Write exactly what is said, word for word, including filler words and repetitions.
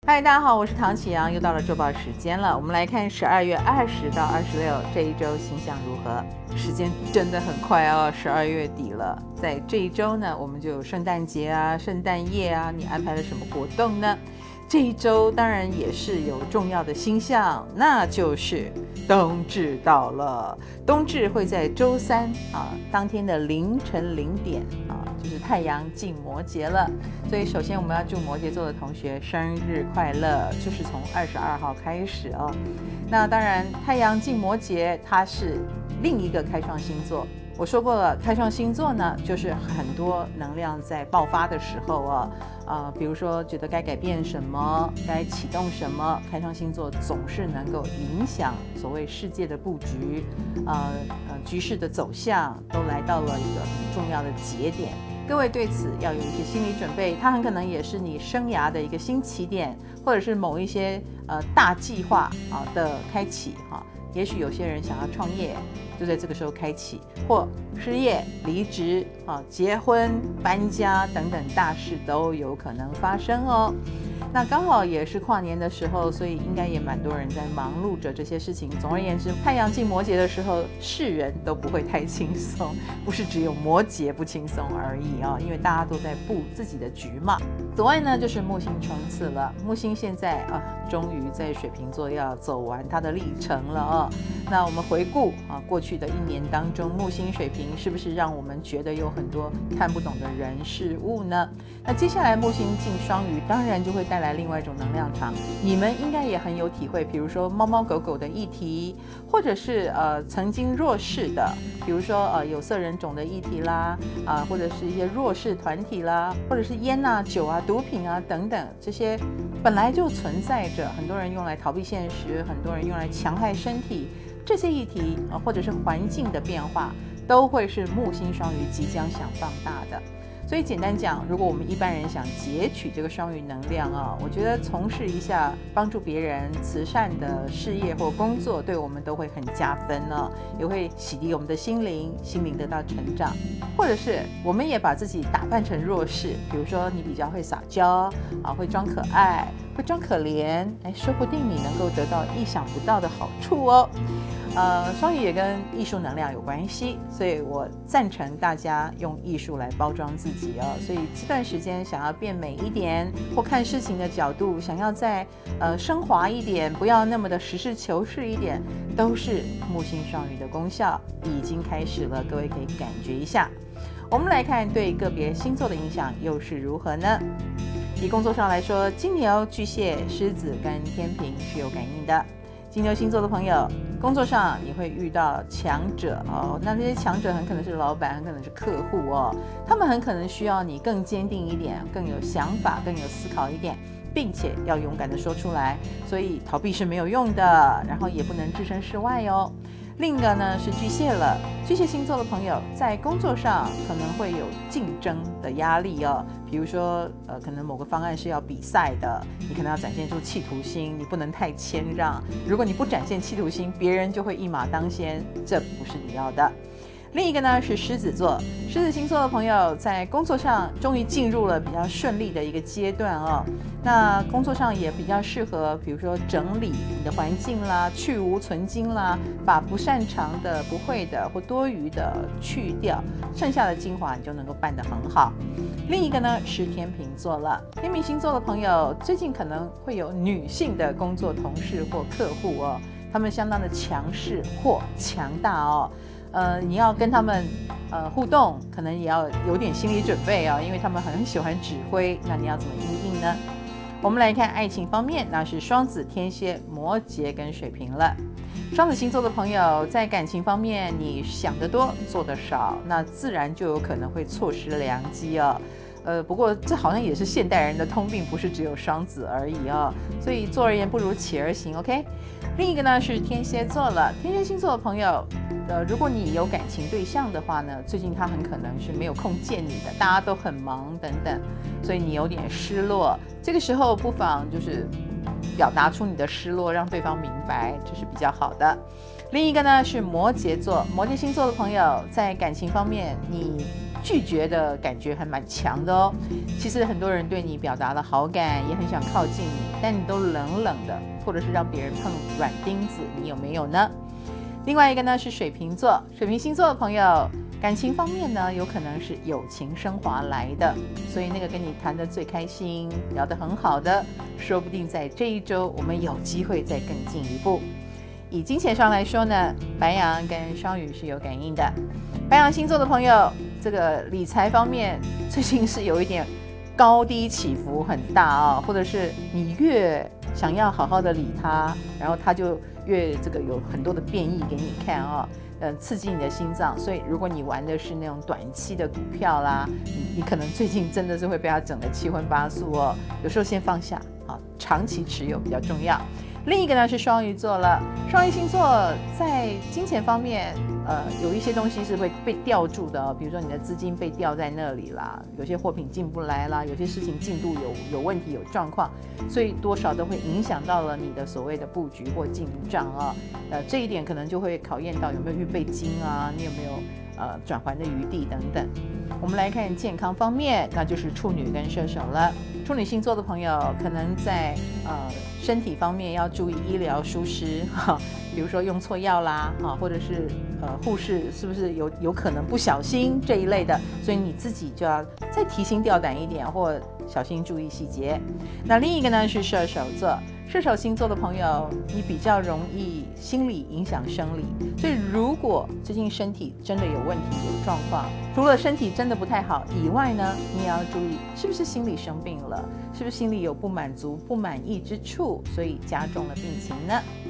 嗨，大家好，我是唐启阳，又到了周报时间了。我们来看十二月二十到二十六这一周星象如何。时间真的很快哦，十二月底了。在这一周呢，我们就有圣诞节啊、圣诞夜啊，你安排了什么活动呢？这一周当然也是有重要的星象，那就是冬至到了。冬至会在周三啊，当天的凌晨零点啊，就是太阳进摩羯了。所以首先我们要祝摩羯座的同学生日快乐，就是从二十二号开始哦。那当然，太阳进摩羯，它是另一个开创星座。我说过了，开创星座呢，就是很多能量在爆发的时候啊，呃，比如说觉得该改变什么，该启动什么，开创星座总是能够影响所谓世界的布局，呃呃，局势的走向都来到了一个很重要的节点。各位对此要有一些心理准备，它很可能也是你生涯的一个新起点，或者是某一些呃大计划啊的开启哈。也许有些人想要创业，就在这个时候开启，或失业、离职啊、结婚、搬家等等大事都有可能发生哦。那刚好也是跨年的时候，所以应该也蛮多人在忙碌着这些事情。总而言之，太阳进摩羯的时候，世人都不会太轻松，不是只有摩羯不轻松而已啊、哦，因为大家都在布自己的局嘛。此外呢，就是木星冲刺了。木星现在啊，终于在水瓶座要走完它的历程了哦。那我们回顾啊，过去的一年当中，木星水瓶是不是让我们觉得有很多看不懂的人事物呢？那接下来木星进双鱼，当然就会带来另外一种能量场。你们应该也很有体会，比如说猫猫狗狗的议题，或者是呃曾经弱势的，比如说呃有色人种的议题啦，啊、呃、或者是一些弱势团体啦，或者是烟啊、酒啊、毒品啊等等，这些本来就存在着，很多人用来逃避现实，很多人用来强害身体，这些议题啊、呃、或者是环境的变化，都会是木星双鱼即将想放大的。所以简单讲，如果我们一般人想截取这个双鱼能量啊，我觉得从事一下帮助别人慈善的事业或工作，对我们都会很加分呢、啊，也会洗涤我们的心灵，心灵得到成长。或者是我们也把自己打扮成弱势，比如说你比较会撒娇啊，会装可爱，会装可怜，哎，说不定你能够得到意想不到的好处哦。呃，双鱼也跟艺术能量有关系，所以我赞成大家用艺术来包装自己哦。所以这段时间想要变美一点，或看事情的角度想要再呃升华一点，不要那么的实事求是一点，都是木星双鱼的功效已经开始了，各位可以感觉一下。我们来看对个别星座的影响又是如何呢？以工作上来说，金牛、巨蟹、狮子跟天秤是有感应的。金牛星座的朋友，工作上你会遇到强者哦，那这些强者很可能是老板，很可能是客户哦，他们很可能需要你更坚定一点，更有想法，更有思考一点，并且要勇敢的说出来，所以逃避是没有用的，然后也不能置身事外哦。另一个呢是巨蟹了，巨蟹星座的朋友在工作上可能会有竞争的压力哦，比如说呃，可能某个方案是要比赛的，你可能要展现出企图心，你不能太谦让。如果你不展现企图心，别人就会一马当先，这不是你要的。另一个呢是狮子座，狮子星座的朋友在工作上终于进入了比较顺利的一个阶段哦。那工作上也比较适合，比如说整理你的环境啦，去无存精啦，把不擅长的、不会的或多余的去掉，剩下的精华你就能够办得很好。另一个呢是天秤座了，天秤星座的朋友最近可能会有女性的工作同事或客户哦，他们相当的强势或强大哦。呃，你要跟他们呃互动，可能也要有点心理准备啊，因为他们很喜欢指挥，那你要怎么因应呢？我们来看爱情方面，那是双子、天蝎、摩羯跟水瓶了。双子星座的朋友在感情方面，你想得多，做得少，那自然就有可能会错失良机哦。呃，不过这好像也是现代人的通病，不是只有双子而已哦。所以做而言不如起而行 ，OK？ 另一个呢是天蝎座了，天蝎星座的朋友，呃，如果你有感情对象的话呢，最近他很可能是没有空见你的，大家都很忙等等，所以你有点失落。这个时候不妨就是表达出你的失落，让对方明白，这是比较好的。 另一个呢是摩羯座，摩羯星座的朋友在感情方面，你拒绝的感觉还蛮强的哦。其实很多人对你表达了好感，也很想靠近你，但你都冷冷的，或者是让别人碰软钉子，你有没有呢？另外一个呢是水瓶座，水瓶星座的朋友，感情方面呢有可能是友情升华来的，所以那个跟你谈得最开心，聊得很好的，说不定在这一周我们有机会再更进一步。以金钱上来说呢，白羊跟双鱼是有感应的。白羊星座的朋友，这个理财方面最近是有一点高低起伏很大啊、哦，或者是你越想要好好的理他，然后他就越这个有很多的变异给你看啊、哦，嗯，刺激你的心脏。所以如果你玩的是那种短期的股票啦，你你可能最近真的是会被他整得七荤八素哦。有时候先放下啊，长期持有比较重要。另一个呢是双鱼座了，双鱼星座在金钱方面，呃，有一些东西是会被吊住的、哦，比如说你的资金被吊在那里啦，有些货品进不来啦，有些事情进度有有问题有状况，所以多少都会影响到了你的所谓的布局或进账啊、哦，呃，这一点可能就会考验到有没有预备金啊，你有没有呃转还的余地等等。我们来看健康方面，那就是处女跟射手了。处女星座的朋友可能在呃身体方面要注意医疗疏失哈，比如说用错药啦哈，或者是呃护士是不是有有可能不小心这一类的，所以你自己就要再提心吊胆一点，或小心注意细节。那另一个呢是射手座，射手星座的朋友，你比较容易心理影响生理，所以如果最近身体真的有问题有状况，除了身体真的不太好以外呢，你也要注意是不是心理生病了，是不是心里有不满足不满意之处，所以加重了病情呢？